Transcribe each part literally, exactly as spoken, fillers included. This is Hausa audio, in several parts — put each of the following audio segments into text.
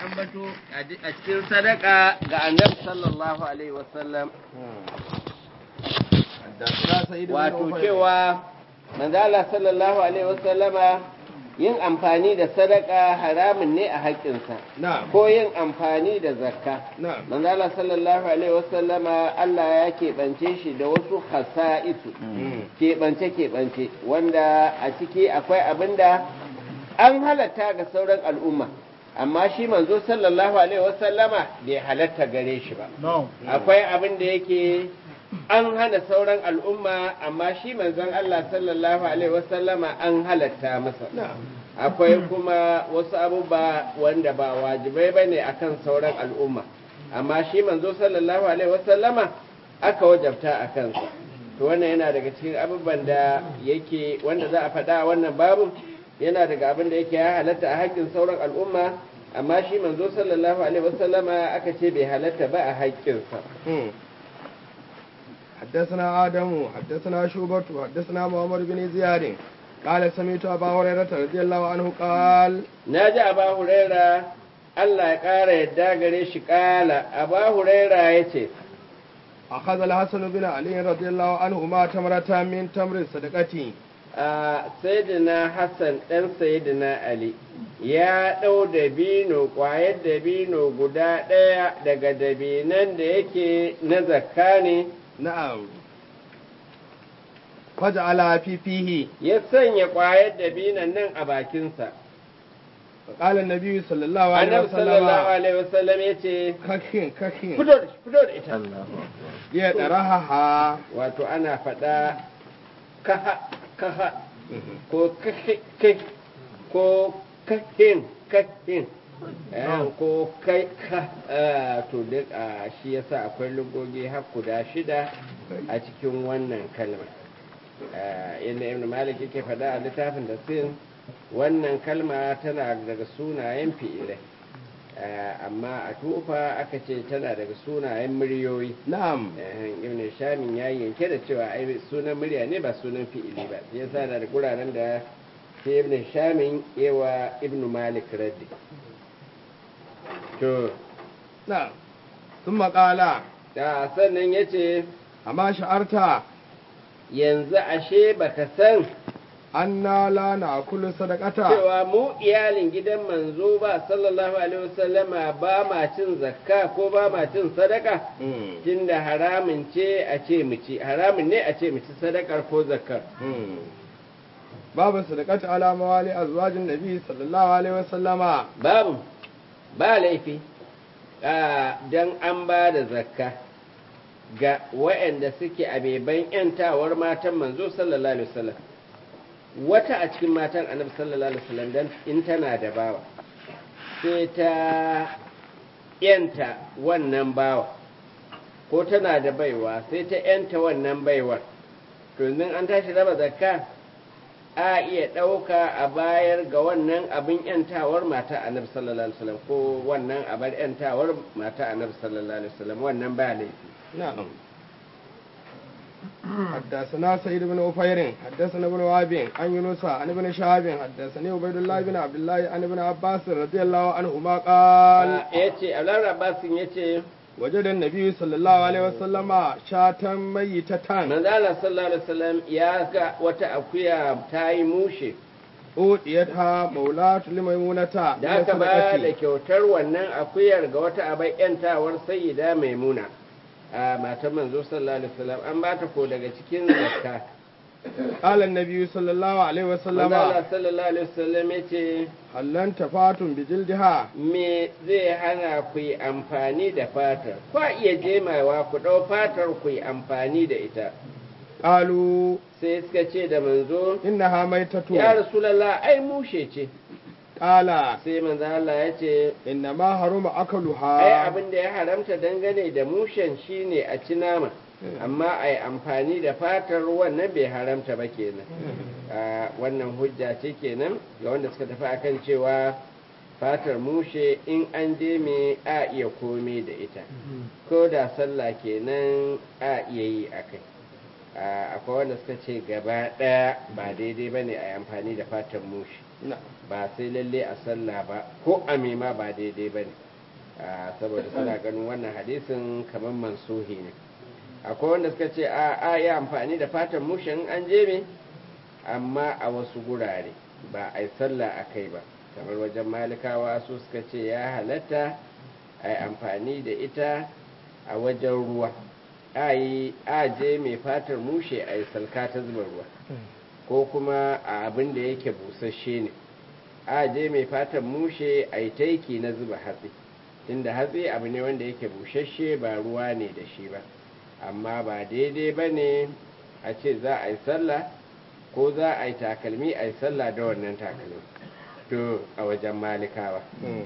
ambato a cikin sadaka ga annabi sallallahu alaihi wasallam wato cewa manzo Allah sallallahu alaihi wasallama yin amfani da sadaka haramun ne a haƙƙinsa ko yin amfani da zakka manzo Allah sallallahu alaihi wasallama Allah ya keɓance shi da wasu khasa'isu keɓance keɓance wanda a ciki akwai abinda an halatta ga sauran al'umma amma shi manzo sallallahu alaihi wasallama bai halatta gare shi ba akwai abin da yake an hana sauran al'umma amma shi manzon Allah sallallahu alaihi wasallama an halatta masa akwai kuma wasu abubuwa wanda ba wajibai bane akan sauran al'umma amma shi manzo sallallahu alaihi wasallama aka wajabta a kansa to wannan yana daga cikin abubuwan da yake wanda za a faɗa wannan babu yana daga abin da yake ya halatta a haƙƙin sauran al'umma amma shi manzo sallallahu alaihi wasallama aka ce bai halatta ba a haƙƙinsa. حدثنا آدم حدثنا شوبة حدثنا محمد بن زياد قال سمعت أبا هريرة رضي الله عنه قال ناجي أبا هريرة الله قال يداغري قال أبا هريرة يتي أخذ الحسن بن علي رضي الله عنهما تمرة من تمر صدقتي Sayyidina Hassan ɗan Sayyidina Ali ya ɗau dabino ƙwayar dabino guda ɗaya daga dabinan da yake na zakka ne na'am faj'ala fi fihi ya sanya ƙwayar dabinan nan a bakinsa qala annabi sallallahu alaihi wasallam sallallahu alaihi wasallam yace kakin kakin fito da fito da ita ya daraha wato ana faɗa kaha kaha ko kai ko kahin kahin ko kai ka to duk shi yasa akwai lugogi har guda shida a cikin wannan kalma inda ibn malik yake faɗa a littafin da sin wannan kalma tana daga sunayen fi'ilai amma a tufa aka ce tana daga sunayen muryoyi na'am ibn shamin ya yanke da cewa ai sunan murya ne ba sunan fi'ili ba yasa da guraren da sai ibn shamin yawa ibn malik raddi to na'am sun maƙala da sannan yace amma sha'arta yanzu ashe baka san anna la na'kulu sadaqata cewa mu iyalin gidan manzo ba sallallahu alaihi wasallama ba ma cin zakka ko ba ma cin sadaka tunda haramun ce a ce mu ci haramun ne a ce mu ci sadakar ko zakkar babu sadaqata ala mawali azwajin nabi sallallahu alaihi wasallama babu ba laifi dan an ba da zakka ga waɗanda suke abeban yantawar matan manzo sallallahu alaihi wasallam wata a cikin matan annabi sallallahu alaihi wasallam dan in tana da bawa sai ta yanta wannan bawa ko tana da baiwa sai ta yanta wannan baiwar to yanzu an tashi raba zakka a iya ɗauka a bayar ga wannan abin yantawar mata annabi sallallahu alaihi wasallam ko wannan abar yantawar mata annabi sallallahu alaihi wasallam wannan ba laifi na'am حدثنا سيد بن أفير حدثنا ابن وهب عن يونس عن ابن شهاب حدثني عبيد الله بن عبد الله عن ابن عباس رضي الله عنهما قال يتي ابن عباس يتي وجد النبي صلى الله عليه وسلم شاة ميتة من الله صلى الله عليه وسلم يا وتا أكويا تاي موشي udiyata maulatu limaimunata da aka ba da kyautar wannan akuyar ga wata abai yantawar sayyida maimuna a matan manzo sallallahu alaihi wasallam an ba ta ko daga cikin zakka qala annabi sallallahu alaihi wasallam Allah sallallahu alaihi wasallam yace hallan tafatun bijildiha me zai hana ku yi amfani da fatar ku iya jemawa ku dau fatar ku yi amfani da ita qalu sai suka ce da manzo innaha maitatu ya rasulullah ai mushe ce Ƙala sai manzo Allah ya ce inna ma haruma akaluha ai abin da ya haramta dangane da mushen shine a ci nama amma ai amfani da fatar wannan bai haramta ba kenan wannan hujja ce kenan ga wanda suka tafi akan cewa fatar mushe in an je me a iya komai da ita ko da sallah kenan a iya yi akai akwai wanda suka ce gaba ɗaya ba daidai ba ne a yi amfani da fatan mushi ba sai lalle a sallah ba ko a ma ba daidai ba ne saboda suna ganin wannan hadisin kamar mansuhi ne. Akwai wanda suka ce a a yi amfani da fatan mushin an je amma a wasu gurare ba a yi sallah a kai ba, kamar wajen malikawa su suka ce ya halatta a yi amfani da ita a wajen ruwa, a yi aje mai fatar mushe a yi salka ta zuba ruwa, ko kuma a abin da yake busasshe ne aje mai fatar mushe a yi taiki na zuba hatsi, tunda hatsi abu ne wanda yake busasshe ba ruwa ne da shi ba. Amma ba daidai ba ne a ce za a yi sallah ko za a yi takalmi a yi sallah da wannan takalmi to a wajen malikawa.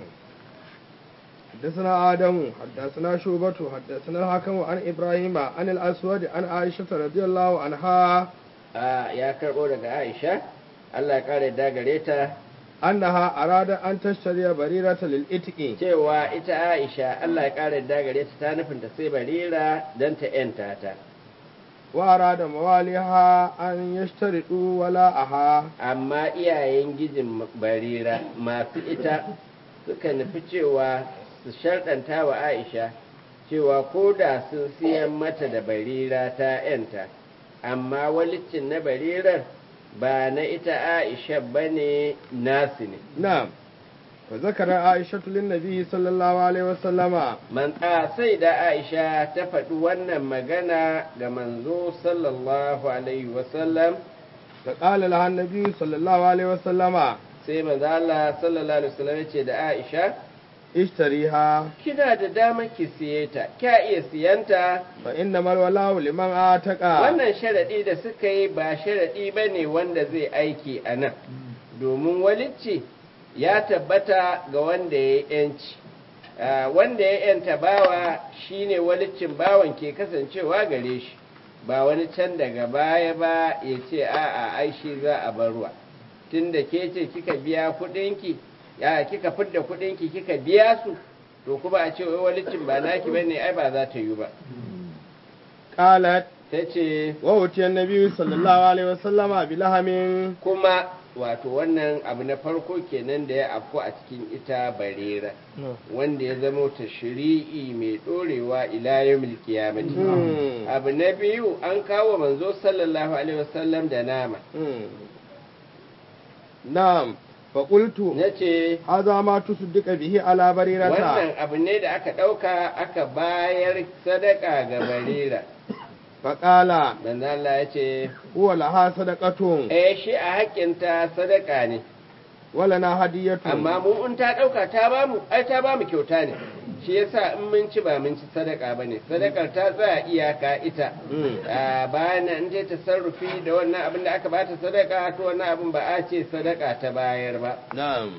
حدثنا آدم حدثنا شعبة حدثنا الحكم عن إبراهيم عن الأسود عن عائشة رضي الله عنها يا كربو daga Aisha Allah ya kare da gare ta annaha arada an tashtariya barirata lil itqi cewa ita Aisha Allah ya kare da gare ta ta nufin ta sai barira dan ta yanta ta, wa arada mawaliha an yashtaridu wala aha amma iyayen gijin barira masu ita suka nufi cewa su sharɗanta wa Aisha cewa ko da sun siyan mata da barira ta yanta, amma walicin na barirar ba na ita Aisha bane nasu ne. Na'am. Wa zakara Aisha lin Nabi sallallahu alaihi wasallama. Man a sai da Aisha ta faɗi wannan magana ga manzo sallallahu alaihi wasallam. Ta qala laha Nabi sallallahu alaihi wasallama. Sai manzo Allah sallallahu alaihi wasallam ya ce da Aisha, ishtariha, kina da dama ki siye ta, kya iya siyanta. Fa inna mal walau liman ataka. Wannan sharadi da suka yi ba sharadi bane wanda zai aiki a nan, domin walicci ya tabbata ga wanda ya yanci. Wanda ya yanta bawa shine waliccin bawan ke kasancewa gare shi, ba wani can daga baya ba ya ce a'a ai shi za a barwa, tunda ke ce kika biya kuɗinki ya kika fidda kudinki kika biya su, to kuma a ce wai walicin ba naki bane ai ba za ta yi ba. Qalat tace wa utiya annabi sallallahu alaihi wasallama bilahamin, kuma wato wannan abu na farko kenan da ya afku a cikin ita barira wanda ya zama tashri'i mai dorewa ila yawmil qiyamati. Abu na biyu an kawo manzo sallallahu alaihi wasallam da nama. Na'am. faƙultu na ce haza ma tusuddika bihi ala barirata, wannan abu ne da aka ɗauka aka bayar sadaka ga barira. faƙala manzo Allah ya ce huwa laha sadaqatun, eh shi a haƙƙinta sadaka ne, wala na hadiyatu, amma mu in ta ɗauka ta bamu ai ta bamu kyauta ne, shi yasa in mun ci ba mun ci sadaka bane, sadakar ta tsaya iyaka ita. Bayan in ta tasarrufi da wannan abin da aka bata sadaka, to wannan abin ba a ce sadaka ta bayar ba. na'am.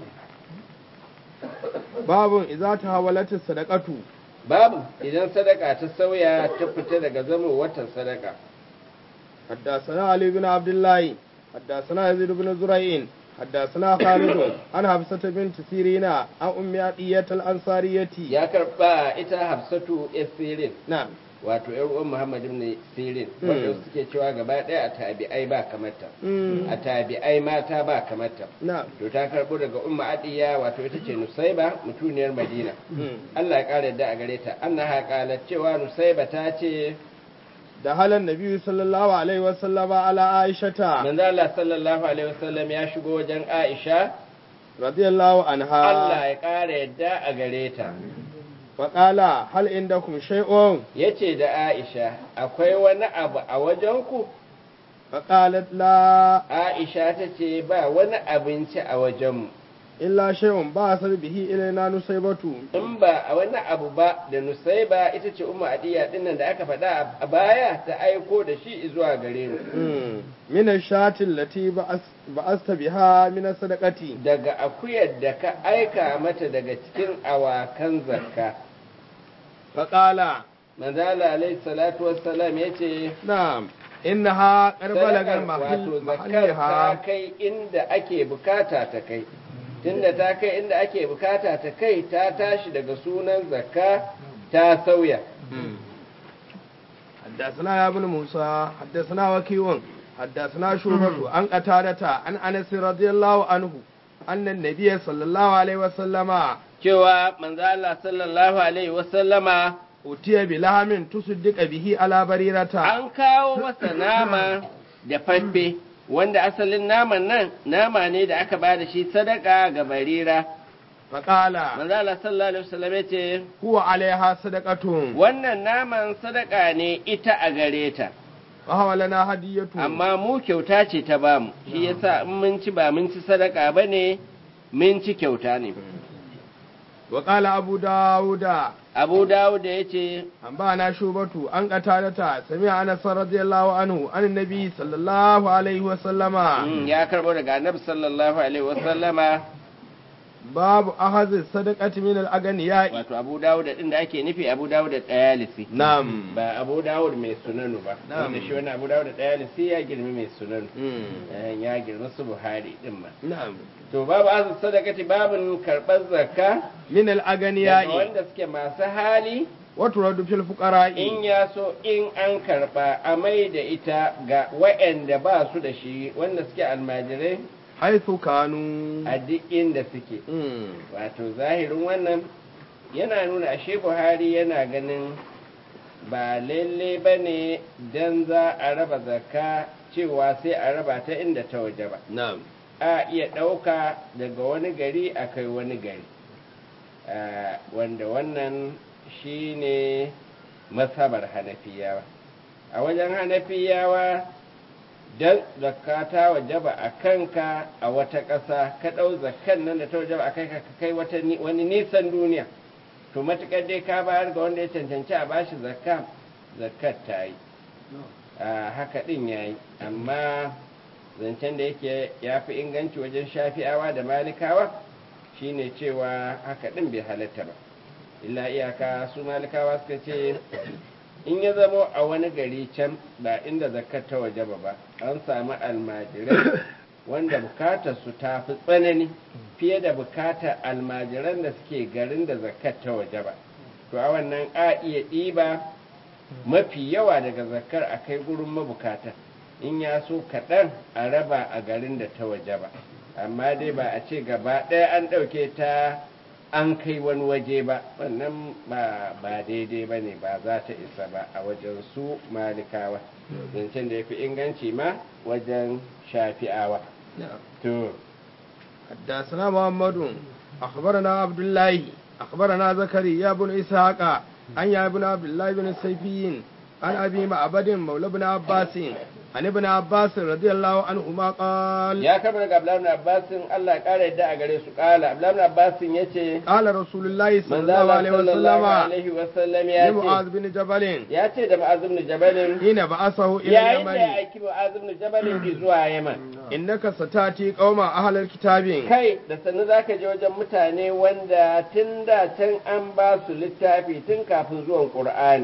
Babun idza tahawalat sadaqatu, babu idan sadaka ta sauya ta fita daga zama watan sadaka. حدثنا علي بن عبد الله حدثنا يزيد بن زرعين حدثنا خالد عن حفصة بنت سيرين عن أم عطية الأنصارية. يا كربا إتا حفصة السيرين. نعم. wato ‘yar uwan Muhammad ibn Sirin wanda suke cewa gaba ɗaya a tabi'ai ba kamata, a tabi'ai mata ba kamata. To ta karɓo daga umma adiya wato ita ce Nusaiba mutuniyar Madina. Allah ya ƙara yadda a gare ta. Annaha qalat cewa Nusaiba ta ce da halan Nabi sallallahu alaihi wasallama ala Aishata. Manzo Allah sallallahu alaihi wasallam ya shigo wajen Aisha radiyallahu anha. Allah ya ƙara yadda a gare ta. faƙala hal inda kuma shai'on, ya ce da Aisha akwai wani abu a wajenku? faƙalat la, Aisha ta ce ba wani abinci a wajenmu, illa shai'on ba a sar bihi ilaina nusaibatu, in ba a wani abu ba da Nusaiba ita ce umma adiya dinnan da aka faɗa a baya ta aiko da shi zuwa gare mu. Mina shatin lati ba'asta biha mina sadaqati, daga akuyar da ka aika mata daga cikin awakan zakka. faƙala manzala alaihi salatu wassalam ya ce na'am innaha qarbalagar wato zakkar ta kai inda ake bukata ta kai, tunda ta kai inda ake bukata ta kai ta tashi daga sunan zakka ta sauya. حدثنا يا ابن موسى حدثنا وكيع حدثنا شعبة عن قتادة عن أنس رضي الله عنه annan nabiyyi sallallahu alaihi wasallama cewa manzo Allah sallallahu alaihi wasallama utiya bi lahamin tusaddiqa bihi ala barirata an kawo masa nama da faffe wanda asalin naman nan nama ne da aka bada shi sadaka ga barira faqala manzo Allah sallallahu alaihi wasallam yace huwa alaiha sadaqatun wannan naman sadaka ne ita a gare ta fa hawalana hadiyatu amma mu kyauta ce ta bamu shi yasa in mun ci ba mun ci sadaka bane mun ci kyauta ne wa qala abu dauda abu dawud ya ce an ba na shubatu an qatalata sami'a anas radiyallahu anhu an nabi sallallahu alaihi wa sallama ya karbo daga annabi sallallahu alaihi wa sallama babu ahaz sadaqati min al-aghniya wato abu dawud din da ake nufi abu dawud da dayalisi na'am ba abu dawud mai sunanu ba wanda shi wannan abu dawud da dayalisi ya girmi mai sunanu ya girmi su buhari din ma na'am to babu ahaz sadaqati babun karbar zakka min al-aghniya wanda suke masu hali wato radu fil fuqara'i in ya so in an karba a mai da ita ga waɗanda ba su da shi wanda suke almajirai haithu kanu a duk inda suke wato zahirin wannan yana nuna ashe buhari yana ganin ba lalle ba ne don za a raba zakka cewa sai a raba ta inda ta waje ba a iya ɗauka daga wani gari a kai wani gari wanda wannan shi ne masabar hanafiyawa a wajen hanafiyawa don zakka ta wajaba a kanka a wata ƙasa ka ɗau zakkan nan da ta wajaba a kai ka kai wani nisan duniya to matuƙar dai ka bayar ga wanda ya cancanci a bashi zakka zakkar ta yi haka ɗin ya yi amma zancen da yake ya fi inganci wajen shafi'awa da malikawa shine cewa haka ɗin bai halatta ba illa iyaka su malikawa suka ce in ya zamo a wani gari can ba inda zakkar ta wajaba ba an samu almajirai wanda bukatar su ta fi tsanani fiye da bukatar almajiran da suke garin da zakkar ta wajaba to a wannan a iya ɗiba mafi yawa daga zakkar a kai gurin mabukata in ya so kaɗan a raba a garin da ta wajaba amma dai ba a ce gaba ɗaya an ɗauke ta an kai wani waje ba wannan ba daidai ba ne ba za ta isa ba a wajen su malikawa zancen da ya fi inganci ma wajen shafi'awa to حدثنا محمد أخبرنا عبد الله أخبرنا زكريا بن إسحاق عن يا ابن عبد الله بن السيفيين عن أبي معبد مولى بن عباس عن ابن عباس رضي الله عنهما قال يا كبر عبد الله بن عباس الله قال يدعى gare su قال عبد الله بن عباس yace قال رسول الله صلى الله عليه وسلم عليه وسلم yace معاذ بن جبل yace da معاذ بن جبل حين بعثه الى yayin اليمن da ya aiki معاذ بن جبل zuwa Yaman innaka satati qauma ahlul kitabin kai da sanin zaka je wajen mutane wanda tun da can an ba su littafi tun kafin zuwan Qur'ani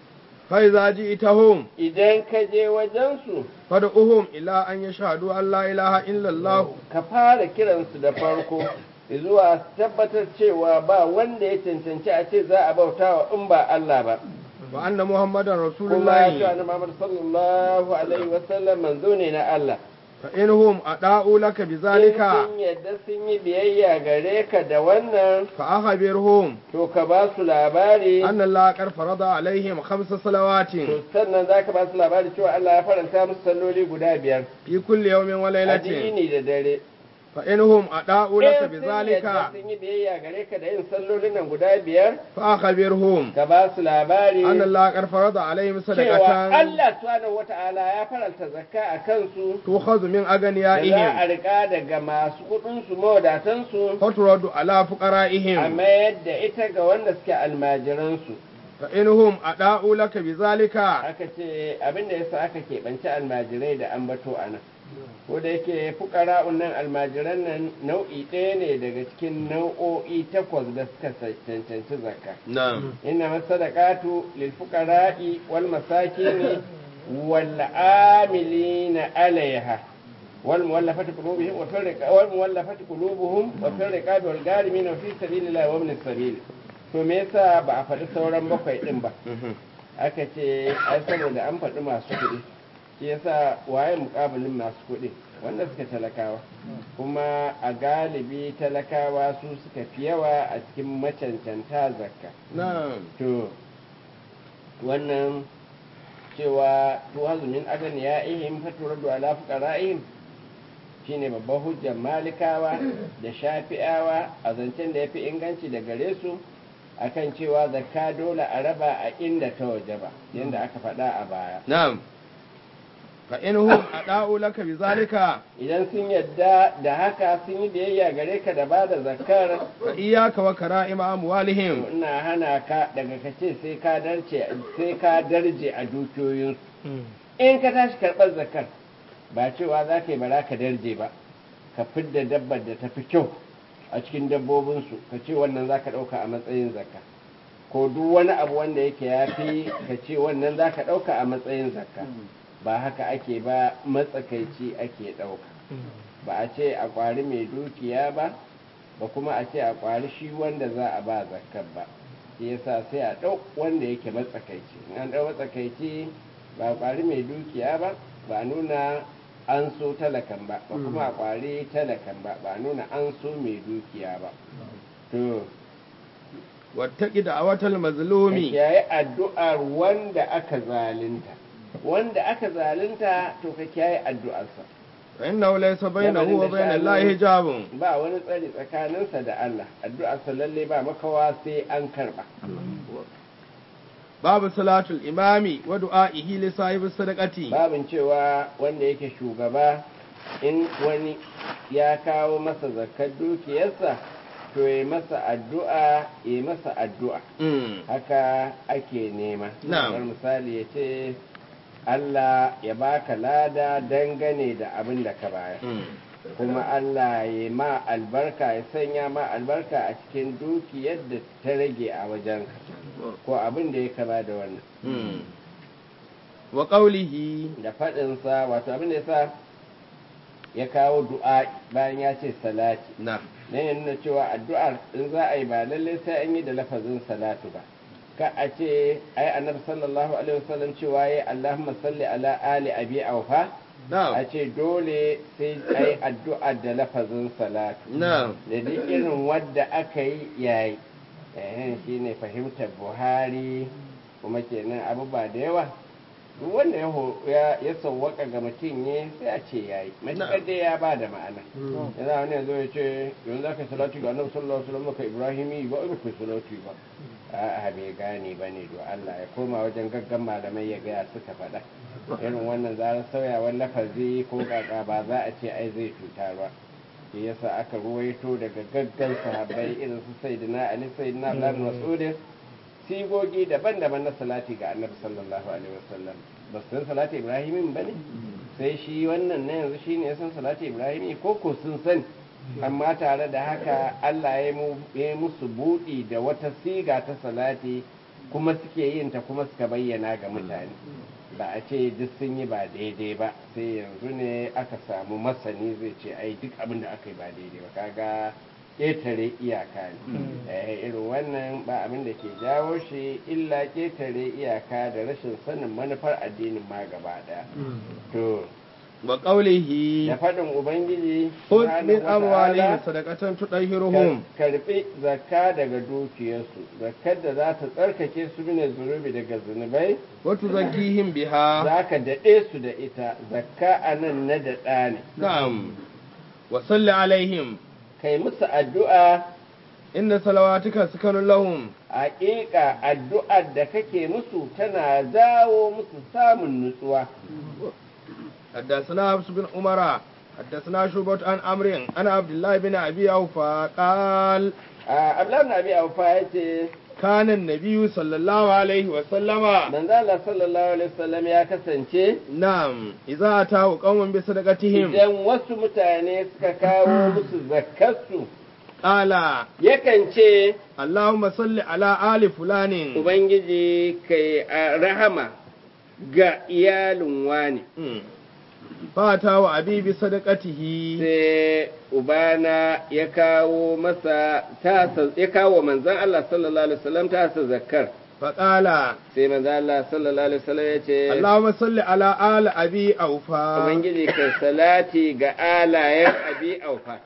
فإذا جئتهم idan ka je wajensu فادعوهم إلى أن يشهدوا أن لا إله إلا الله ka fara kiransu da farko zuwa tabbatar cewa ba wanda ya cancanci a ce za a bautawa in ba Allah ba وأن محمدا رسول kuma ya ce الله annabi Muhammad sallallahu alaihi wasallam manzo ne na Allah فإنهم أداؤوا لك in بذلك sun yadda sun yi biyayya gare ka da wannan فأخبرهم to ka ba su labari أن الله قد فرض عليهم خمس صلوات to sannan za ka ba su labari cewa Allah ya faranta musu salloli guda biyar في كل يوم وليلة addini da dare فإنهم أداؤوا لك in sun بذلك yadda sun yi biyayya gare ka da yin sallolin nan guda biyar فأخبرهم ka ba su labari أن الله قد فرض عليهم cewa صدقة Allah subhanahu wata'ala ya faranta zakka a kansu تؤخذ من da za a أغنيائهم rika daga masu kudinsu mawadatansu فترد على a فقرائهم mayar da ita ga wanda suke almajiransu فإنهم أداؤوا لك بذلك aka ce abinda yasa aka keɓanci almajirai da ambato a nan ko da yake fukara'un nan almajiran nan nau'i ɗaya ne daga cikin nau'o'i takwas da suka cancanci zakka نعم inna masadaqatu lil fuqara'i wal masakin wal amilina alaiha wal muwallafati qulubuhum wa fil riqabi wal muwallafati qulubuhum wa fil riqabi wal gharimin wa fi sabilillahi wa ibn sabil to me yasa ba a faɗi sauran bakwai din ba aka ce ai saboda an faɗi masu kuɗi shi yasa waye muƙabilin masu kuɗi wanda suka talakawa kuma a galibi talakawa su suka fi yawa a cikin macancanta zakka to wannan cewa to hazumin agan ya ihim faturadu ala fuqara'ihim shine babban hujjar malikawa da shafi'awa a zancen da yafi inganci da gare su akan cewa zakka dole a raba a inda ta wajaba yanda aka faɗa a baya na'am fa inhum ada'u laka bizalika idan sun yadda da haka sun yi biyayya gare ka da bada zakkar fa iyyaka wa kara'ima amwalihim ina hana ka daga kace sai ka darje sai ka darje a dukiyoyin in ka tashi karɓar zakkar ba cewa za ka yi bara ka darje ba ka fidda dabbar da tafi kyau a cikin dabbobinsu ka ce wannan za ka ɗauka a matsayin zakka ko duk wani abu wanda yake ya fi ka ce wannan za ka ɗauka a matsayin zakka ba haka ake ba matsakaici ake ɗauka ba a ce a ƙwari mai dukiya ba ba kuma a ce a ƙwari shi wanda za a ba zakkar ba shi yasa sai a ɗau wanda yake matsakaici in an ɗau matsakaici ba a ƙwari mai dukiya ba ba nuna an so talakan ba ba kuma a ƙwari talakan ba ba nuna an so mai dukiya ba to wattaki da awatal mazlumi yayi addu'ar wanda aka zalunta wanda aka zalunta to ka kiyaye addu'arsa fa innahu laysa bainahu wa bain Allah hijabun ba wani tsari tsakaninsa da Allah addu'arsa lalle ba makawa sai an karba babu salatul imami wa du'a'ihi li sahibi sadaqati babin cewa wanda yake shugaba in wani ya kawo masa zakkar dukiyarsa to yi masa addu'a yi masa addu'a haka ake nema kamar misali ya ce Allah ya baka lada dangane da abin da ka bayar kuma Allah ya ma albarka ya sanya ma albarka a cikin dukiyar da ta rage a wajenka ko abin da ya kama da wannan wa qawlihi da faɗinsa wato abin da ya sa ya kawo du'a bayan ya ce salati na ne nuna cewa addu'ar in za a yi ba lallai sai an yi da lafazin salatu ba ka a ce ai annabi sallallahu alaihi wasallam cewa yayi Allahumma salli ala ali abi aufa a ce dole sai ai addu'a da lafazin salatu da duk irin wadda aka yi yayi eh shine fahimtar Buhari kuma kenan abubuwa da yawa wanda ya ya sauwaka ga mutum ne sai a ce yayi matakar dai ya bada ma'ana yana wani yanzu ya ce yanzu zaka salatu ga annabi sallallahu alaihi wasallam ka ibrahimi ba ba ku salatu ba a bai gane bane do Allah ya koma wajen gaggan malamai ya ga suka faɗa irin wannan zarar sauyawar lafazi ko kaka ba za a ce ai zai cuta ba shi yasa aka ruwaito daga gaggan sahabbai irin su sayyidina ali sayyidina Abdullah bin Mas'ud sigogi daban-daban na salati ga annabi sallallahu alaihi wasallam ba su san salati ibrahimin ba ne sai shi wannan na yanzu shine ya san salati ibrahimi ko ko sun sani amma tare da haka Allah ya yi musu buɗi da wata siga ta salati kuma suke yin ta kuma suka bayyana ga mutane ba a ce duk sun yi ba daidai ba sai yanzu ne aka samu masani zai ce ai duk abin da aka yi ba daidai ba kaga ƙetare iyaka ne irin wannan ba abin da ke jawo shi illa ƙetare iyaka da rashin sanin manufar addinin ma gaba ɗaya to wa qawlihi da faɗin ubangiji khudh min amwalihim sadaqatan tudahhiruhum karbi zakka daga dukiyarsu zakkar da za ta tsarkake su ne zunubi daga zunubai wa tuzakkihim biha zaka dade su da ita zakka anan na daɗa ne na'am wa salli alaihim kai musu addu'a inda salawatuka sukanun lahum haƙiƙa addu'ar da kake musu tana zawo musu samun nutsuwa حدثنا حفص بن عمر حدثنا شعبة عن عمرو عن عبد الله بن ابي اوفى قال عبد الله بن ابي اوفى yace كان النبي صلى الله عليه وسلم manzo Allah sallallahu alaihi wasallam ya kasance na'am idza atahu qauman bi sadaqatihim idan wasu mutane suka kawo musu zakkarsu qala yakan ce Allahumma salli ala ali fulanin ubangiji kai rahama ga iyalin wani fata wa abibi sadaqatihi sai ubana ya kawo masa tasa ya kawo manzon Allah sallallahu alaihi wasallam tasa zakkar faƙala sai manzo Allah sallallahu alaihi wasallam ya ce Allahumma salli ala ala abi aufa ubangiji kai salati ga alayen abi aufa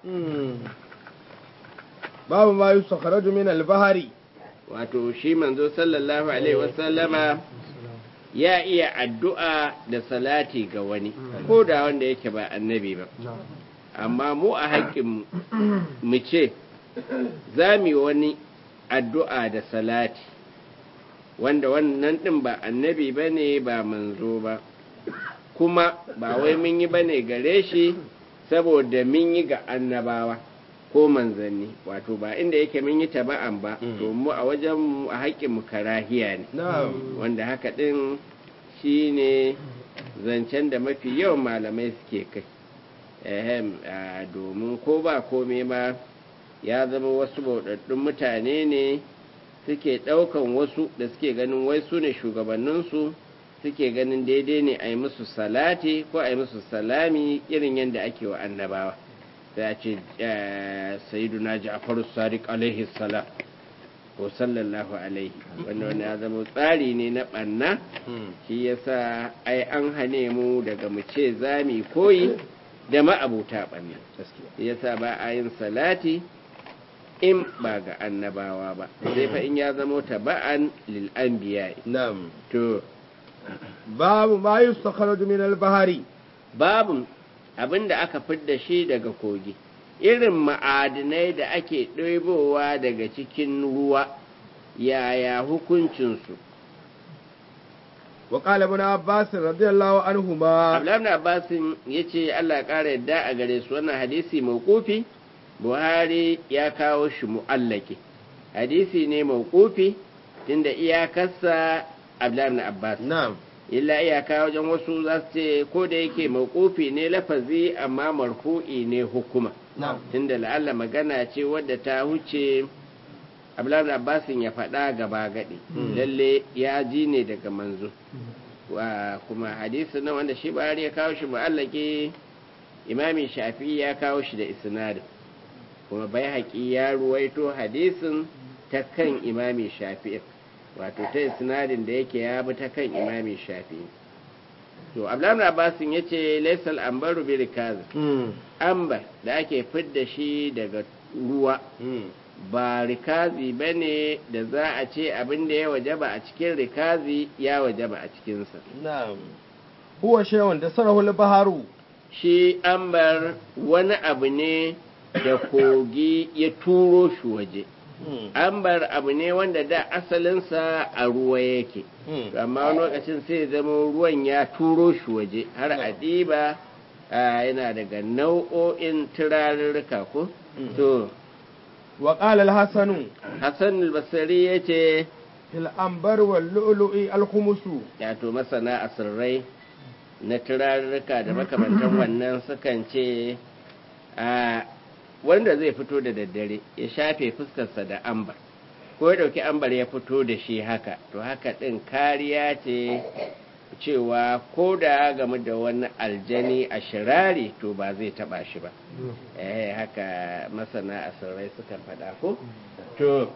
babu ma yusakhraju min al-bahri wato shi manzo sallallahu alaihi wasallama ya iya addu'a da salati ga wani ko da wanda yake ba annabi ba amma mu a haƙƙin mu ce za mu yi wani addu'a da salati wanda wannan ɗin ba annabi ba ne ba manzo ba kuma ba wai mun yi ba ne gare shi saboda mun yi ga annabawa ko manzanni wato ba inda yake mun yi taba'an ba to mu a wajen mu a haƙƙin mu karahiya ne wanda haka ɗin shi ne zancen da mafi yawan malamai suke kai ehem domin ko ba kome ma ya zama wasu bauɗaɗɗun mutane ne suke ɗaukan wasu da suke ganin wai su ne shugabanninsu suke ganin daidai ne a yi musu salati ko a yi musu salami irin yadda ake wa annabawa sai a ce sayyiduna ja'faru sadiq alaihi salam ko sallallahu alaihi wanda wani ya zama tsari ne na ɓanna shi yasa ai an hane mu daga mu ce za mu koyi da ma'abuta ɓanna yasa ba a yin salati in ba ga annabawa ba sai fa in ya zama taba'an lil anbiya na'am to babu ma yustakhraju min al-bahri babu abinda aka fidda shi daga kogi irin ma'adinai da ake ɗoibowa daga cikin ruwa yaya hukuncinsu wa qala ibn abbas radiyallahu anhuma abdullahi ibn abbas yace Allah ya kara yadda a gare su wannan hadisi mauqufi buhari ya kawo shi mu'allaki hadisi ne mauqufi tunda iyakarsa abdullahi ibn abbas na'am illa iyaka wajen wasu za su ce ko da yake mauqufi ne lafazi amma marfu'i ne hukuma tunda la'alla magana ce wadda ta huce abdullahi abbasin ya faɗa gaba gaɗi lalle ya ji ne daga manzo kuma hadisi na wanda shi bari ya kawo shi mu'allaki imami shafi ya kawo shi da isnadin kuma bai haƙi ya ruwaito hadisin ta kan imami shafi'i wato ta isnadin da yake ya bi ta kan imami shafi'i to abdullahi abbasin ya ce laisal ambaru bi rikaz ambar da ake fidda shi daga ruwa ba rikazi ba ne da za a ce abin da ya wajaba a cikin rikazi ya wajaba a cikinsa na'am huwa shay'un da sarahul baharu shi ambar wani abu ne da kogi ya turo shi waje ambar abu ne wanda da asalinsa a ruwa yake amma wani lokacin sai zama ruwan ya turo shi waje har a ɗiba yana daga nau'o'in turarurruka ko to wa qala al-hasan hasan al-basri yace fil ambar wal lu'lu'i al-khumusu ya to masana asirrai na turarurruka da makamantan wannan sukan ce a wanda zai fito da daddare ya shafe fuskarsa da ambar ko ya dauki ambar ya fito da shi haka to haka din kariya ce cewa ko da game da wani aljani a shirari to ba zai taba shi ba eh haka masana asirrai suka faɗa ko to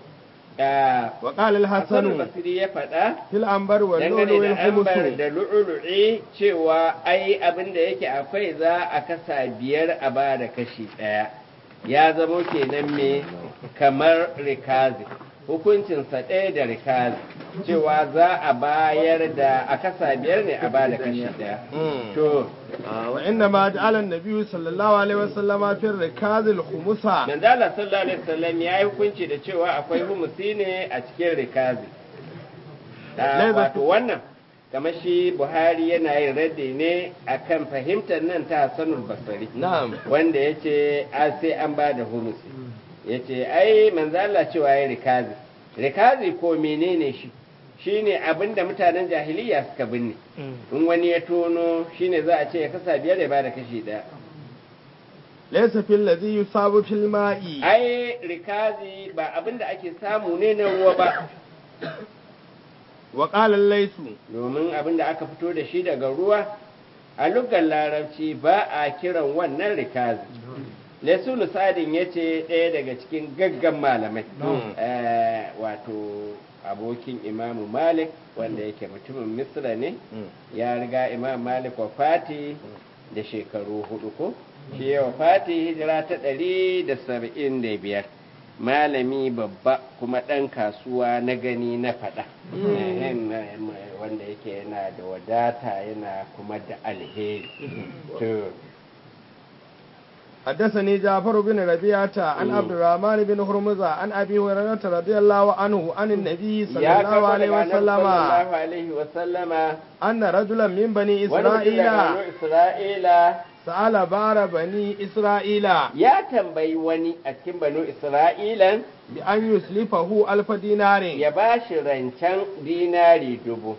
wa qala al-hasan basri ya faɗa fil ambar wal lu'lu'i al-khumusu da lu'lu'i cewa ai abin da yake akwai za a kasa biyar a ba da kashi ɗaya ya zamo kenan me kamar rikazi hukuncinsa ɗaya da rikazi cewa za a bayar da a kasa biyar ne a ba da kashi ɗaya to wa inna ma ja'ala an-nabi sallallahu alaihi wasallam fi rikazi al-khumusa dan Allah sallallahu alaihi wasallam ya yi hukunci da cewa akwai humusi ne a cikin rikazi wato wannan kamar shi Buhari yana yin raddi ne akan fahimtar nan ta Hassanul Basri na'am wanda yace a sai an ba da humusi yace ai manzo Allah cewa yayi rikazi rikazi ko menene shi shine abinda mutanen jahiliya suka binne in wani ya tono shine za a ce ya kasa biyar ya bada kashi daya laysa fil ladhi yusabu fil ma'i ai rikazi ba abinda ake samu ne na ruwa ba wa qala laysu domin abinda aka fito da shi daga ruwa a lugar larabci ba a kiran wannan rikazi Lesulu Sadin ya ce ɗaya daga cikin gaggan malamai wato abokin imamu malik wanda yake mutumin misra ne ya riga imam malik wafati da shekaru hudu ko shi ya wafati hijira ta ɗari da saba'in da biyar malami babba kuma ɗan kasuwa na gani na faɗa wanda yake yana da wadata yana kuma da alheri حدثني جعفر بن ربيعة عن عبد الرحمن بن هرمزة عن أبي هريرة رضي الله عنه عن النبي صلى الله عليه وسلم وسلم أن رجلا من بني إسرائيل سأل بار بني إسرائيل يا تنبي وني أتكن بنو إسرائيل بأن يسلفه ألف دينار يباشر رنشان ديناري دبو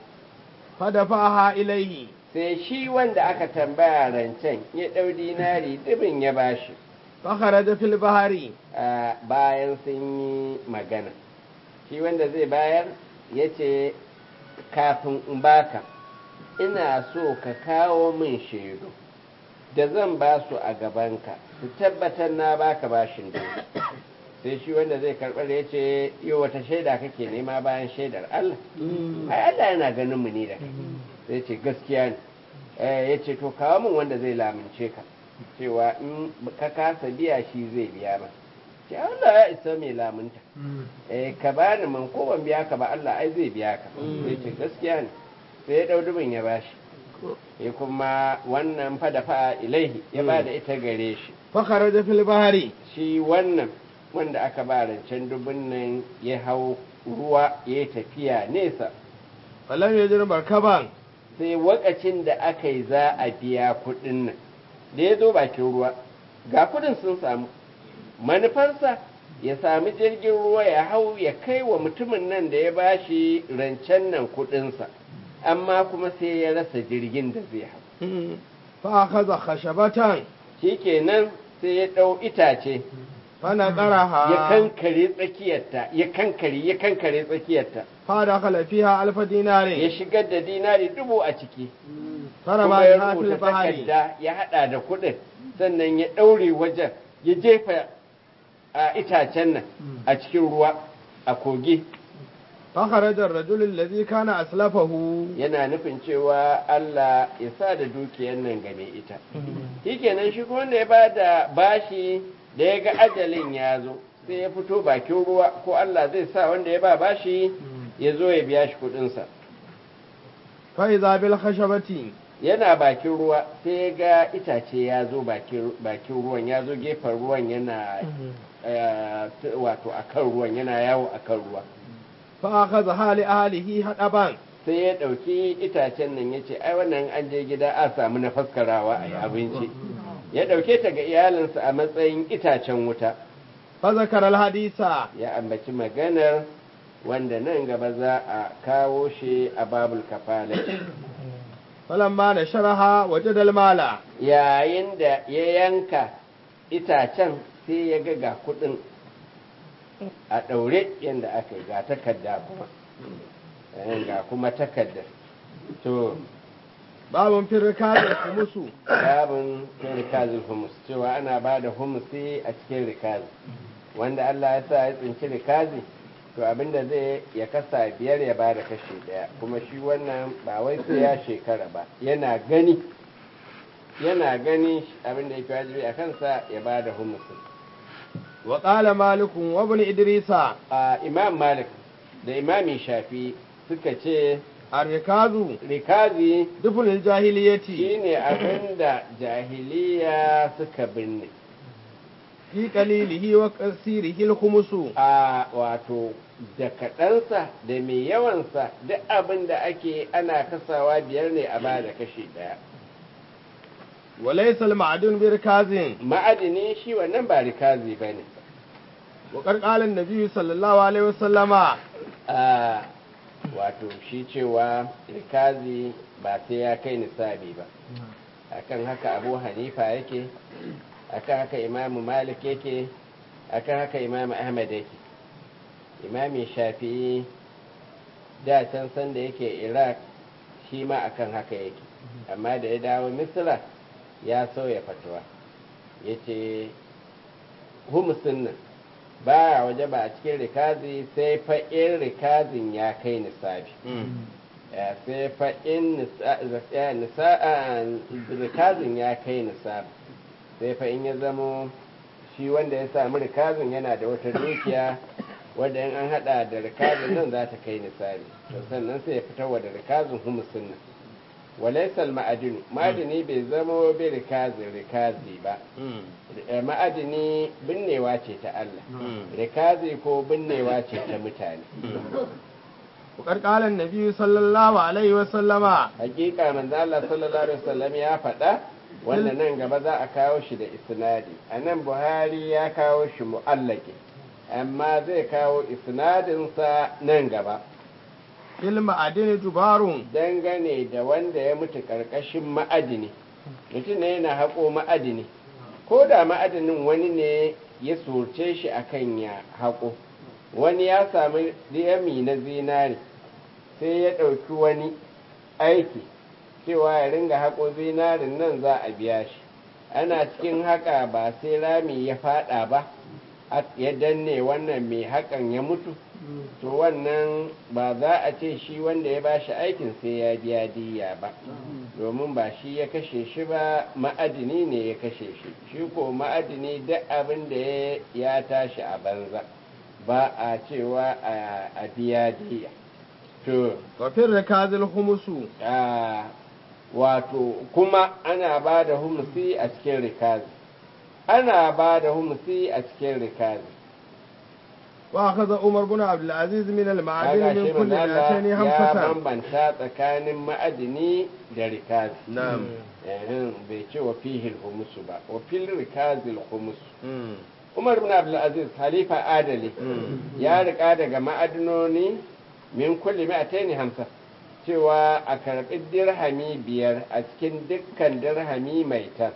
فدفعها إليه sai shi wanda aka tambaya rancen ya ɗau dinari dubin ya bashi. Fakara da fil bahari. Bayan sun yi magana. Shi wanda zai bayar ya ce, kafin in baka, ina so ka kawo min shaidu da zan ba su a gabanka, su tabbatar na baka bashin dubu. Sai shi wanda zai karɓar ya ce, yau wata shaida kake nema bayan shaidar Allah? Ai, Allah yana ganin mu ne da kai. Sai ce gaskiya ne ya ce to kawo min wanda zai lamince ka cewa in ka kasa biya shi zai biya ma ce Allah ya isa mai lamunta ka bani man ko ban biya ka ba Allah ai zai biya ka sai ce gaskiya ne sai ya dau dubin ya bashi ya kuma wannan fa da fa ilaihi ya ba da ita gare shi fa kharaja fil bahari shi wannan wanda aka ba rancen dubin nan ya hau ruwa ya tafiya nesa falam yajir markaban sai wakacin da aka yi za a biya kudin nan da ya zo bakin ruwa ga kudin sun samu manufarsa ya sami jirgin ruwa ya hau ya kai wa mutumin nan da ya bashi rancen nan kudinsa amma kuma sai ya rasa jirgin da zai hau fa kaza khashabatan shikenan sai ya dau itace fana qaraha ya kankare tsakiyarta ya kankare ya kankare tsakiyarta fada khala fiha alfa dinari ya shigar da dinari dubu a ciki farama ya ya rubuta fil bahari takarda ya hada da kudin sannan ya daure wajen ya jefa a itacen nan a cikin ruwa a kogi fa kharaja ar-rajul alladhi kana aslafahu yana nufin cewa Allah ya sa da dukiyar nan game ita shikenan shi wanda ya bada bashi da ya ga ajalin ya zo sai ya fito bakin ruwa ko Allah zai sa wanda ya ba bashi ya zo ya biya shi kudinsa fa iza bil khashabati yana bakin ruwa sai ya ga itace ya zo bakin ruwan ya zo gefen ruwan yana wato akan ruwan yana yawo akan ruwa fa akhadha hali ahlihi hadaban sai ya dauki itacen nan yace ai wannan an je gida a samu na faskarawa a yi abinci ya dauke ta ga iyalinsa a matsayin itacen wuta fa zakara al hadisa ya ambaci maganar wanda nan gaba za a kawo shi a babul kafala falamma da sharaha waje dalmala yayin da ya yanka itacen sai ya ga ga kudin a daure yadda aka yi ga takarda kuma ga kuma takardar to babun firkazin humusu babun firkazin humus cewa ana ba da humusi a cikin rikazi wanda Allah ya sa ya tsinci rikazi to abinda zai ya kasa biyar ya bada kashi daya kuma shi wannan ba wai sai ya shekara ba yana gani yana gani abinda yake wajibi a kansa ya bada humusin wa qala malik wa ibn idrisa imam malik da imami shafi suka ce ar-rikazu rikazi duful jahiliyati shine abinda jahiliya suka binne fi qalilihi wa kasirihi al-khumusu a wato da kaɗansa da mai yawansa duk abin da ake ana kasawa biyar ne a ba da kashi ɗaya wa laysa al-ma'dun bi rikazin ma'adini shi wannan ba rikazi bane wa qarqalan nabiyyu sallallahu alaihi wasallama a wato shi cewa rikazi ba sai ya kai nisabi ba akan haka abu hanifa yake akan haka imamu malik yake akan haka imamu ahmad yake imami shafi'i da can san da yake iraq shi ma akan haka yake amma da ya dawo misra ya sauya fatuwa ya ce humusin nan baya waje ba a cikin rikazi sai fa in rikazin ya kai nisabi sai fa in rikazin ya kai nisabi sai fa in ya zamo shi wanda ya samu rikazin yana da wata dukiya wadda in an hada da rikazin nan za ta kai nisabi sannan sai ya fitar wa da rikazin humusin nan walaisal ma'adinu ma'adini bai zamo bi rikazi rikazi ba ma'adini binnewa ce ta Allah rikazi ko binnewa ce ta mutane وقد قال النبي صلى الله عليه وسلم hakika manzo Allah sallallahu alaihi wasallam ya faɗa wanda nan gaba za a kawo shi da isnadi anan Buhari ya kawo shi mu'allaki amma zai kawo isnadin sa nan gaba ilma adini jubarun dangane da wanda ya mutu karkashin ma'adini mutum ne yana haƙo ma'adini ko da ma'adinin wani ne ya surce shi akan ya haƙo wani ya sami diyami na zinari sai ya ɗauki wani aiki cewa ya ringa haƙo zinarin nan za a biya shi ana cikin haƙa ba sai rami ya faɗa ba ya danne wannan mai haƙan ya mutu to wannan ba za a ce shi wanda ya bashi aikin sai ya biya diya ba domin ba shi ya kashe shi ba ma'adini ne ya kashe shi shi ko ma'adini duk abin da ya tashi a banza ba a cewa a biya diya to wafin rikazil humusu wato kuma ana ba da humusi a cikin rikazi ana ba da humusi a cikin rikazi وأخذ عمر بن عبد العزيز من المعادن من كل مئتين ya خمسة bambanta tsakanin ma'adini da rikazi نعم bai ce wa fihil humusu ba wa fil rikazil humusu Umar ibn Abdul Aziz halifa adali ya rika daga ma'adinoni min kulli mi'ataini hamsa cewa a karbi dirhami biyar a cikin dukkan dirhami mai ta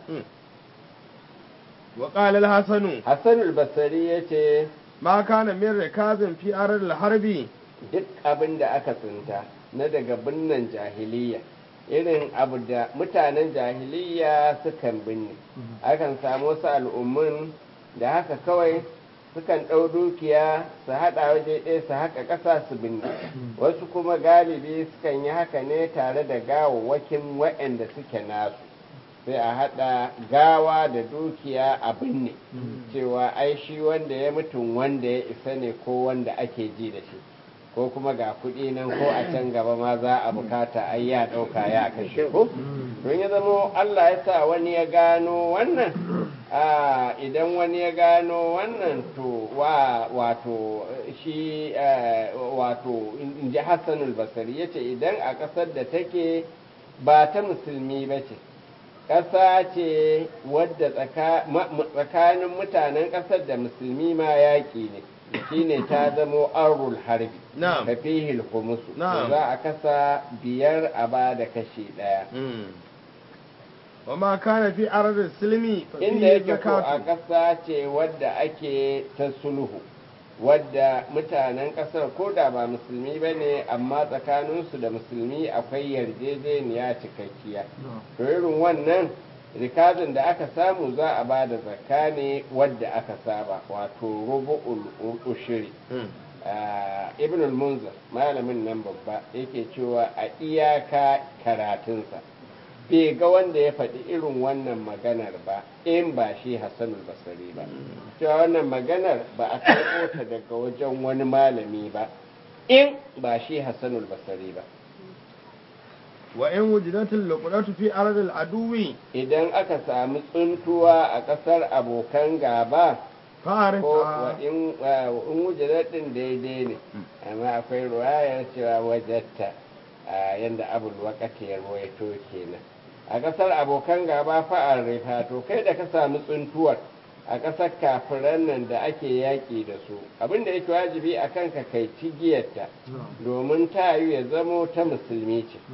وقال الحسن Hassan al-Basri yace ما كان من ركاز في أرض الحرب duk abin da aka tsinta na daga binnan jahiliya irin abu da mutanen jahiliya sukan binne akan samu wasu al'ummun da haka kawai sukan ɗau dukiya su haɗa waje ɗaya su haka ƙasa su binne wasu kuma galibi sukan yi haka ne tare da gawawwakin waɗanda suke nasu sai a haɗa gawa da dukiya a binne cewa ai shi wanda ya mutum wanda ya isa ne ko wanda ake ji da shi ko kuma ga kuɗi nan ko a can gaba ma za a bukata ai ya ɗauka ya kashe ko don ya zama Allah ya sa wani ya gano wannan a idan wani ya gano wannan to wa wato shi wato in ji Hassanul Basri yace idan a ƙasar da take ba ta musulmi ba ce ƙasa ce wadda tsakanin mutanen ƙasar da musulmi ma yaƙi ne shine ta zamo arul harbi ka fihil humusu za a kasa biyar a ba da kashi ɗaya wa ma kana fi arar silmi inda yake ko a ƙasa ce wadda ake ta sulhu wadda mutanen ƙasar ko da ba musulmi ba ne amma tsakaninsu da musulmi akwai yarjejeniya cikakkiya to irin wannan rikazin da aka samu za a ba da zakka ne wadda aka saba wato rubu'ul ushiri ibn al-munzir malamin nan babba yake cewa a iyaka karatunsa bai ga wanda ya faɗi irin wannan maganar ba in ba shi Hassanul Basri ba cewa wannan maganar ba a karɓo ta daga wajen wani malami ba in ba shi Hassanul Basri ba wa in wujidatul luqdatu fi ardil aduwi idan aka samu tsuntuwa a ƙasar abokan gaba fa'arif ko wa in in wujidatin daidai ne amma akwai ruwayar cewa wajatta yanda abul waqati ya ruwaito kenan a ƙasar abokan gaba fa'ar rifa to kai da ka samu tsuntuwar a ƙasar kafiran nan da ake yaƙi da su abinda yake wajibi a kanka kai cigiyarta domin ta yi ya zamo ta musulmi ce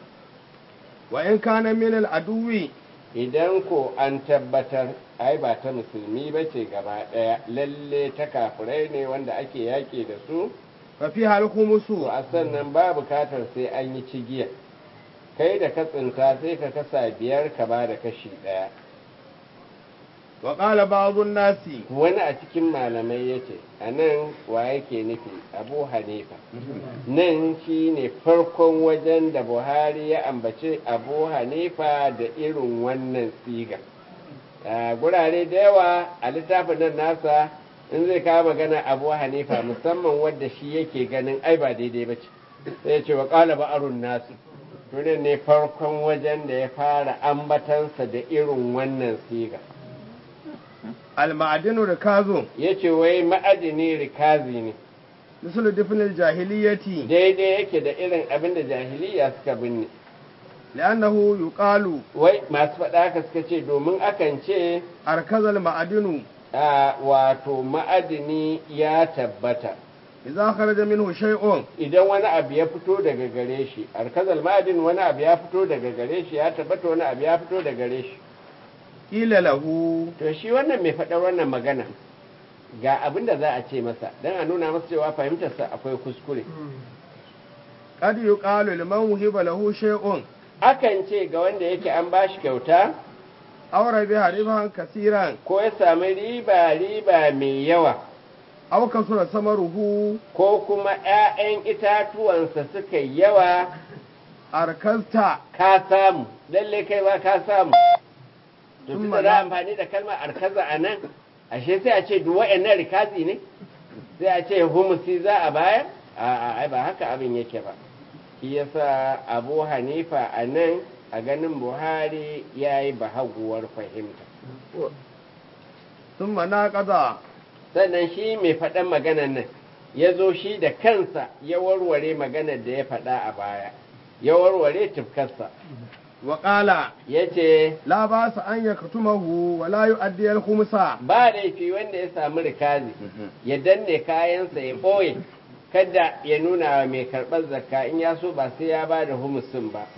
wa in kana min al aduwi idan ko an tabbatar ai ba ta musulmi ba ce gaba ɗaya lalle ta kafirai ne wanda ake yaƙi da su fa fi hal khumusu to a sannan ba bukatar sai an yi cigiya kai da ka tsinta sai ka kasa biyar ka ba da kashi ɗaya wa qala ba'dun nasi wani a cikin malamai yace anan wa yake nufi Abu Hanifa nan shine farkon wajen da Buhari ya ambace Abu Hanifa da irin wannan siga a gurare da yawa a littafin nan nasa in zai kawo magana Abu Hanifa musamman wadda shi yake ganin ai ba daidai bace sai ya ce wa qala ba'run nasi tunan ne farkon wajen da ya fara ambatansa da irin wannan siga al-ma'adinu rikazu yace wai ma'adini rikazi ne misalu difnil jahiliyati daidai yake da irin abin da jahiliya suka binne li'annahu yuqalu wai masu faɗa haka suka ce domin akan ce arkazal ma'adinu a wato ma'adini ya tabbata idza kharaja minhu shay'un idan wani abu ya fito daga gare shi arkazal ma'adin wani abu ya fito daga gare shi ya tabbata wani abu ya fito daga gare shi qila lahu to shi wannan mai faɗar wannan magana ga abin da za a ce masa dan a nuna masa cewa fahimtarsa akwai kuskure qad yuqalu liman wuhiba lahu shay'un akan ce ga wanda yake an bashi kyauta aw rabiha riban kasiran ko ya sami riba riba mai yawa aw kasura samaruhu ko kuma ƴaƴan itatuwansa suka yawa arkasta ka samu lalle kai ba ka samu to tun da amfani da kalmar arkaza a nan ashe sai a ce duk waɗannan rikazi ne sai a ce humusi za a bayar a'a ai ba haka abin yake ba shi yasa Abu Hanifa a nan a ganin Buhari yayi bahaguwar fahimta thumma naqada sannan shi mai faɗan maganan nan ya zo shi da kansa ya warware maganar da ya faɗa a baya ya warware tufkarsa wa qala yace la ba sa an yaktumahu wa la yu'addi al-khumsa ba laifi wanda ya samu rikazi ya danne kayansa ya ɓoye kada ya nuna wa mai karɓar zakka in ya so ba sai ya ba da humusin ba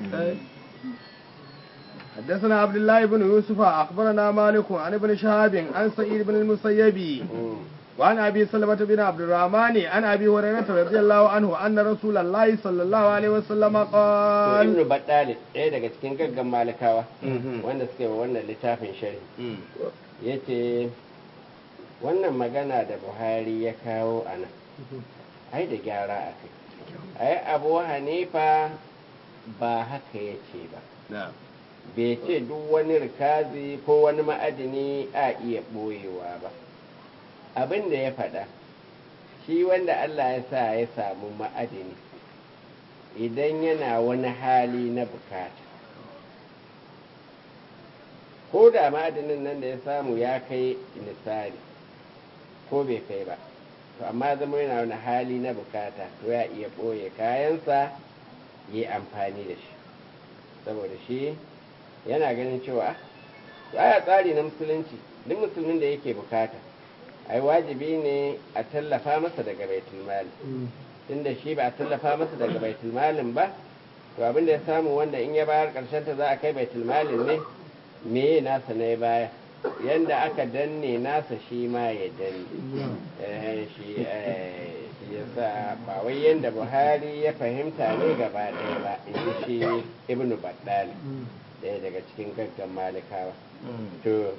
حدثنا عبد الله بن يوسف أخبرنا مالك عن ابن شهاب عن سعيد بن المسيب وعن أبي سلمة بن عبد الرحمن عن أبي هريرة رضي الله عنه أن رسول الله صلى الله عليه وسلم قال ابن بطال ɗaya daga cikin gaggan malikawa wanda suke wa wannan littafin shari yace wannan magana da Buhari ya kawo a nan ai da gyara a kai ai Abu Hanifa ba haka yace ba bai ce duk wani rikazi ko wani ma'adini a iya ɓoyewa ba abin da ya faɗa shi wanda Allah ya sa ya samu ma'adini idan yana wani hali na bukata ko da ma'adinin nan da ya samu ya kai nisari ko bai kai ba to amma zama yana wani hali na bukata to ya iya ɓoye kayansa yi amfani da shi saboda shi yana ganin cewa ya tsari na musulunci duk musulmin da yake bukata ai wajibi ne a tallafa masa daga baitul mali tunda shi ba a tallafa masa daga baitul malin ba to abin da ya samu wanda in ya bayar karshen ta za a kai baitul malin ne me nasa ne baya yanda aka danne nasa shi ma ya danne eh shi eh yasa ba wai yanda Buhari ya fahimta ne gaba ɗaya ba in shi Ibn Battal ɗaya daga cikin gaggan malikawa to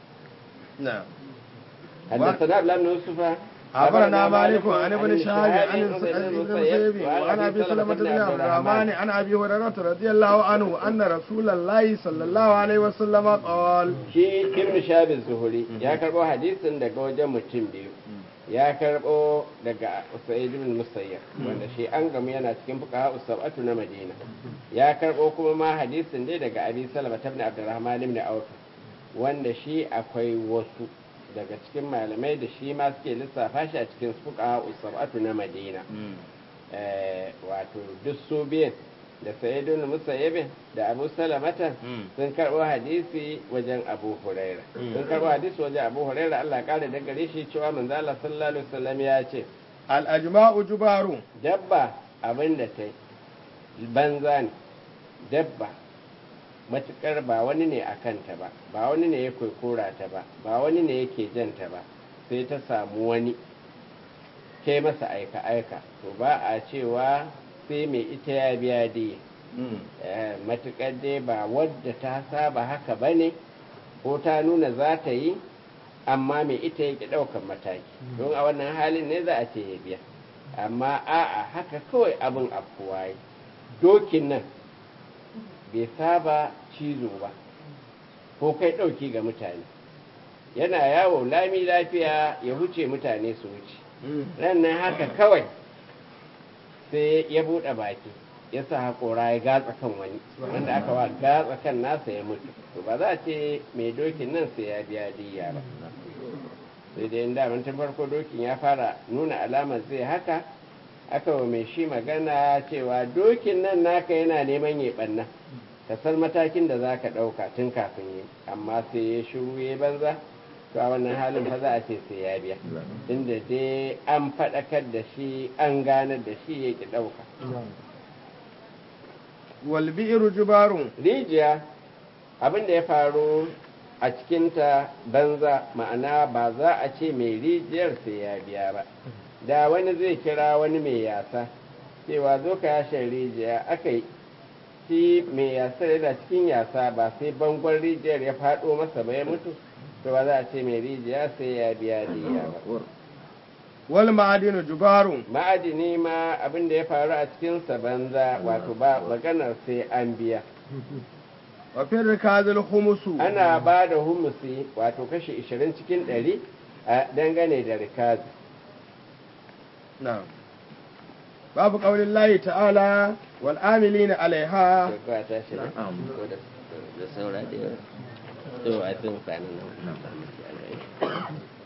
na حدثنا عبد الله بن يوسف أخبرنا مالك عن ابن شهاب عن سعيد بن مسيب وعن أبي سلمة بن عبد الرحمن عن أبي هريرة رضي الله عنه أن رسول الله صلى الله عليه وسلم قال شي ابن شهاب الزهري يا كربو حديث daga wajen mutum biyu ya karbo daga Sa'id ibn Musayyib wanda shi an gamu yana cikin fuqaha usabatu na Madina ya karbo kuma ma hadisin dai daga Abi Salama ibn Abdurrahman ibn Auf wanda shi akwai wasu daga cikin malamai da shi ma suke lissafa shi a cikin fuqaha usabatu na Madina eh wato duk su biyan da Sa'id ibn Musayyib da Abu Salamata sun karbo hadisi wajen Abu Huraira sun karbo hadisi wajen Abu Huraira Allah ya kare daga gare shi cewa manzo Allah sallallahu alaihi wasallam ya ce al ajma'u jubaru dabba abinda tai banza ne dabba matukar ba wani ne a kanta ba ba wani ne ya kwaikora ta ba ba wani ne yake janta ba sai ta samu wani kai masa aika aika to ba a cewa sai mai ita ya biya diya matuƙar dai ba wadda ta saba haka ba ne ko ta nuna za ta yi amma mai ita yake ɗaukan mataki don a wannan halin ne za a ce ya biya amma a'a haka kawai abin afkuwa yi dokin nan bai saba cizo ba ko kai ɗauki ga mutane yana yawo lami lafiya ya huce mutane su wuce rannan haka kawai sai ya buɗe baki ya sa haƙora ya gatsa kan wani wanda aka wa gatsa kan nasa ya mutu to ba za a ce mai dokin nan sai ya biya diya ba sai dai inda tun farko dokin ya fara nuna alamar zai haka aka wa mai shi magana cewa dokin nan naka yana neman ya ɓanna ka san matakin da za ka ɗauka tun kafin yi amma sai ya shiru ya banza to a wannan halin fa za a ce sai ya biya tunda dai an faɗakar da shi an ganar da shi ya ki ɗauka walbi'iru jubarun rijiya abin da ya faru a cikinta banza ma'ana ba za a ce mai rijiyar sai ya biya ba da wani zai kira wani mai yasa cewa zo ka yashe rijiya aka yi shi mai yasa yana cikin yasa ba sai bangon rijiyar ya faɗo masa ba ya mutu to ba za a ce mai rijiya sai ya biya diya ba wal ma'adinu jubarun ma'adini ma abin da ya faru a cikinsa banza wato ba maganar sai an biya wa fi rikazil humusu ana ba da humusi wato kashi ishirin cikin ɗari a dangane da rikazi na'am babu qaulin lahi ta'ala wal amilina alaiha ba ta shi na'am da saura da yawa to a fin sanin nan